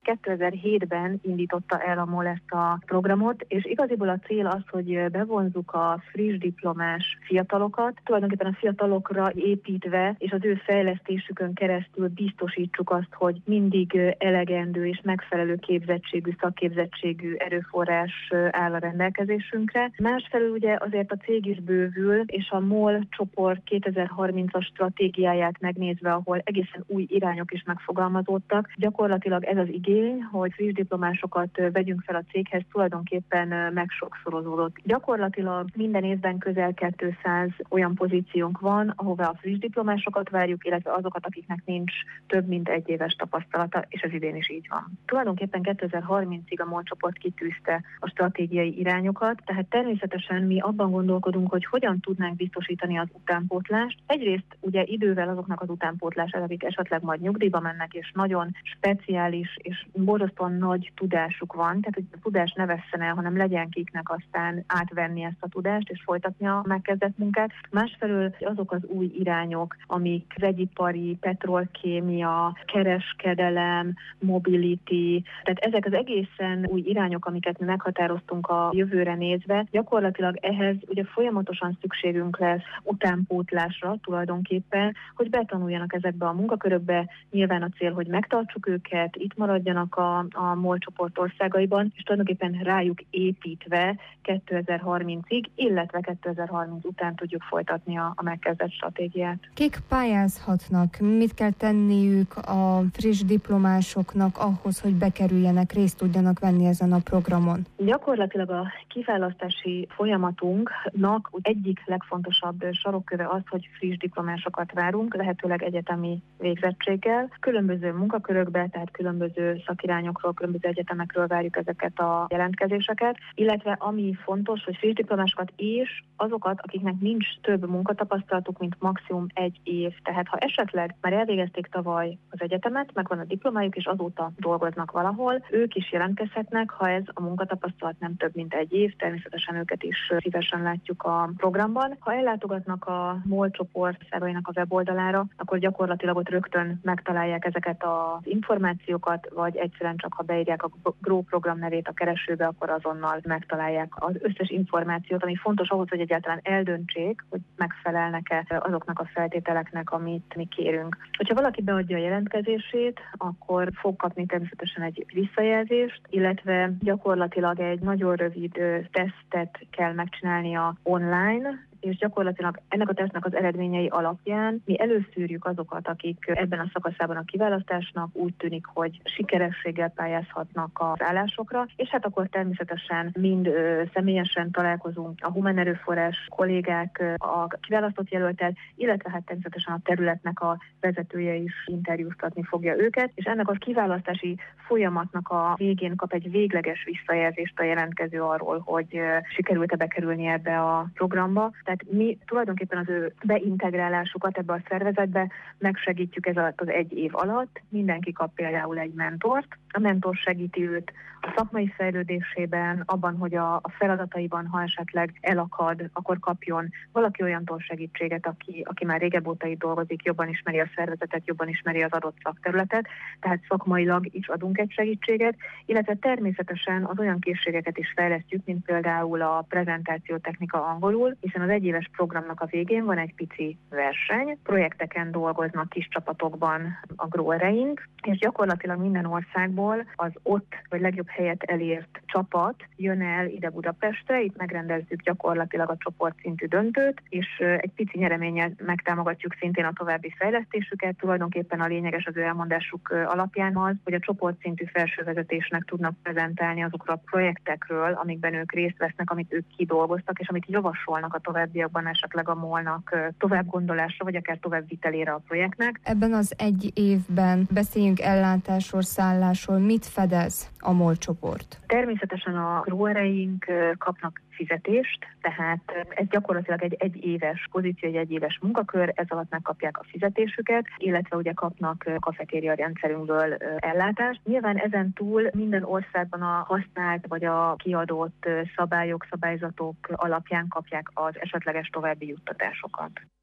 2007-ben indította el a MOL ezt a programot, és igaziból a cél az, hogy bevonzuk a friss diplomás fiatalokat, tulajdonképpen a fiatalokra építve, és az ő fejlesztésükön keresztül biztosítsuk azt, hogy mindig elegendő és megfelelő képzettségű, szakképzettségű erőforrás áll a rendelkezésünkre. Másfelől ugye azért a cég is bővül, és a MOL csoport 2030-as stratégiáját megnézve, ahol egészen új irányok is megfogalmazódtak, gyakorlatilag ez az igény, hogy friss diplomásokat vegyünk fel a céghez, tulajdonképpen megsokszorozódott. Gyakorlatilag minden évben közel 200 olyan pozíciónk van, ahová a friss diplomásokat várjuk, illetve azokat, akiknek nincs több mint 1 éves tapasztalata, és ez idén is így van. Tulajdonképpen 2030-ig a MOL csoport kitűzte a stratégiai irányokat, tehát természetesen mi abban gondolkodunk, hogy hogyan tudnánk biztosítani az utánpótlást. Egyrészt ugye idővel azoknak az utánpótlását, akik esetleg majd nyugdíjba mennek, és nagyon speciális és borzasztóan nagy tudásuk van, tehát hogy a tudás ne vesszen el, hanem legyen kiknek aztán átvenni ezt a tudást és folytatni a megkezdett munkát. Másfelől azok az új irányok, amik vegyipari, petrolkémia, kereskedelem, mobility, tehát ezek az egészen új irányok, amiket mi meghatároztunk a jövőre nézve, gyakorlatilag ehhez ugye folyamatosan szükségünk lesz utánpótlásra tulajdonképpen, hogy betanuljanak ezekbe a munkakörökbe. Nyilván a cél, hogy megtartsuk őket, itt maradjanak a MOL csoport országaiban, és tulajdonképpen rájuk építve 2030-ig, illetve 2030 után tudjuk folytatni a megkezdett stratégiát. Kik pályázhatnak? Mit kell tenniük a friss diplomásoknak ahhoz, hogy bekerüljenek, részt tudjanak venni ezen a programon? Gyakorlatilag a kiválasztási folyamatunknak egyik legfontosabb sarokköve az, hogy friss diplomásokat várunk, lehetőleg egyetemi végzettséggel. Különböző munkakörökbe, tehát különböző szakirányokról, különböző egyetemekről várjuk ezeket a jelentkezéseket, illetve ami fontos, hogy friss diplomásokat és azokat, akiknek nincs több munkatapasztalatuk, mint maximum 1 év. Tehát ha esetleg már elvégezték tavaly az egyetemet, megvan a diplomájuk, és azóta dolgoznak valahol, ők is jelentkezhetnek, ha ez a munkatapasztalat nem több mint 1 év, természetesen őket is szívesen látjuk a programban. Ha ellátogatnak a MOL csoport szerveinek a weboldalára, akkor gyakorlatilag ott rögtön megtalálják ezeket az információkat, vagy egyszerűen csak ha beírják a GROW program nevét a keresőbe, akkor azonnal megtalálják az összes információt, ami fontos ahhoz, hogy egyáltalán eldöntsék, hogy megfelelnek-e azoknak a feltételeknek, amit mi kérünk. Hogyha valaki beadja a jelentkezését, akkor fog kapni természetesen egy visszajelzést, illetve gyakorlatilag egy nagyon rövid tesztet kell megcsinálnia online, és gyakorlatilag ennek a tesztnek az eredményei alapján mi előszűrjük azokat, akik ebben a szakaszában a kiválasztásnak úgy tűnik, hogy sikerességgel pályázhatnak az állásokra, és hát akkor természetesen mind személyesen találkozunk a humán erőforrás kollégák a kiválasztott jelölttel, illetve hát természetesen a területnek a vezetője is interjúztatni fogja őket, és ennek a kiválasztási folyamatnak a végén kap egy végleges visszajelzést a jelentkező arról, hogy sikerült-e bekerülni ebbe a programba. Tehát mi tulajdonképpen az ő beintegrálásukat ebbe a szervezetbe megsegítjük ez alatt az 1 év alatt. Mindenki kap például egy mentort. A mentor segíti őt a szakmai fejlődésében, abban, hogy a feladataiban, ha esetleg elakad, akkor kapjon valaki olyantól segítséget, aki már régebb óta itt dolgozik, jobban ismeri a szervezetet, jobban ismeri az adott szakterületet, tehát szakmailag is adunk egy segítséget, illetve természetesen az olyan készségeket is fejlesztjük, mint például a prezentációtechnika angolul, hiszen az 1 éves programnak a végén van egy pici verseny, projekteken dolgoznak kis csapatokban a growereink, és gyakorlatilag minden országból az ott vagy legjobb helyet elért csapat jön el ide Budapestre, itt megrendezzük gyakorlatilag a csoportszintű döntőt, és egy pici nyereménnyel megtámogatjuk szintén a további fejlesztésüket. Tulajdonképpen a lényeges az ő elmondásuk alapján az, hogy a csoportszintű felsővezetésnek tudnak prezentálni azokról a projektekről, amikben ők részt vesznek, amit ők kidolgoztak, és amit javasolnak a továbbiakban esetleg a MOL-nak tovább gondolásra, vagy akár tovább vitelére a projektnek. Ebben az 1 évben beszéljünk ellátásról, szállásról, mit fedez a MOL csoport? Természetesen a growereink kapnak fizetést, tehát ez gyakorlatilag egy 1 éves pozíció, egy 1 éves munkakör, ez alatt megkapják a fizetésüket, illetve ugye kapnak kafetéria rendszerünkből ellátást. Nyilván ezen túl minden országban a használt vagy a kiadott szabályok, szabályzatok alapján kapják az esetleges további juttatásokat.